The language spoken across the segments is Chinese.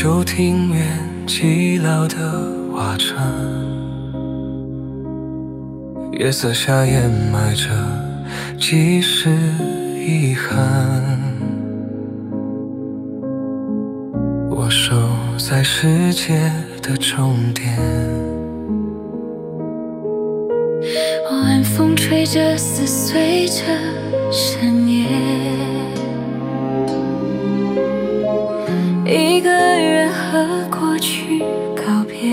旧庭院寂寥的瓦城，月色下掩埋着几世遗憾。我守在世界的终点， 晚风吹着，撕碎着深夜。一个人和过去告别，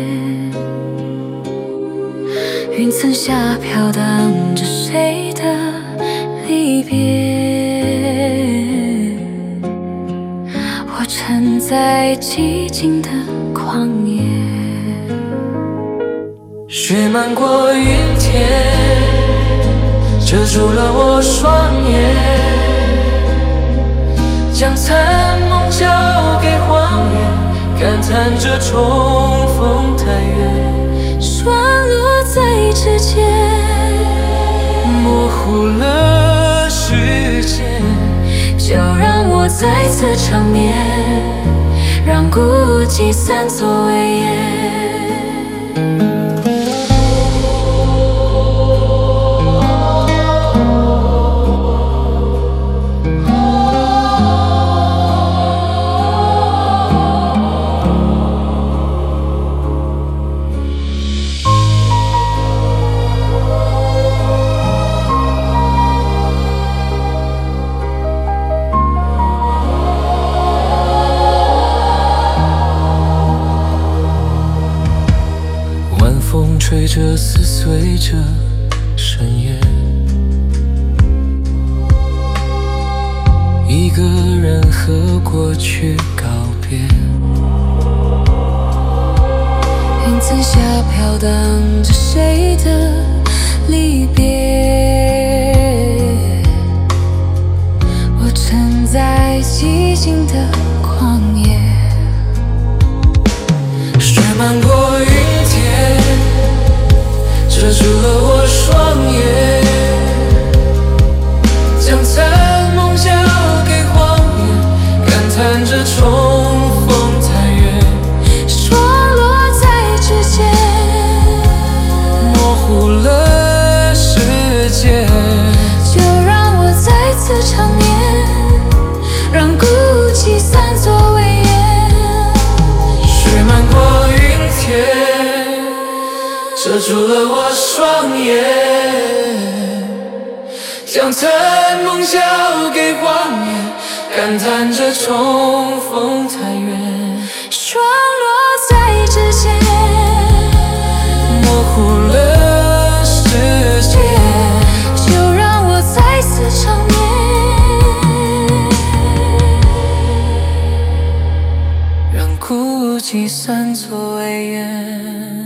云层下飘荡着谁的离别。我沉在寂静的旷野， 雪漫过云天，遮住了我双眼，将残梦交给荒原，感叹着重逢太远， 霜落在指尖， 模糊了时间。 就让我再次长眠，让孤寂散作威严。 风吹着，撕碎着深夜，一个人和过去告别。 云层下飘荡着谁的离别，我沉在寂静的旷野， 雪漫过云天，遮住了我双眼，将残梦交给荒原，感叹着重逢太远， 霜落在指尖， 模糊了时间。 就让我再次长眠，让孤寂散作威严。 雪漫过云天，遮住了我双眼，将残梦交给荒原，感叹着重逢太远， 霜落在指尖， 模糊了时间。 就让我再次长眠， 让孤寂散作威严。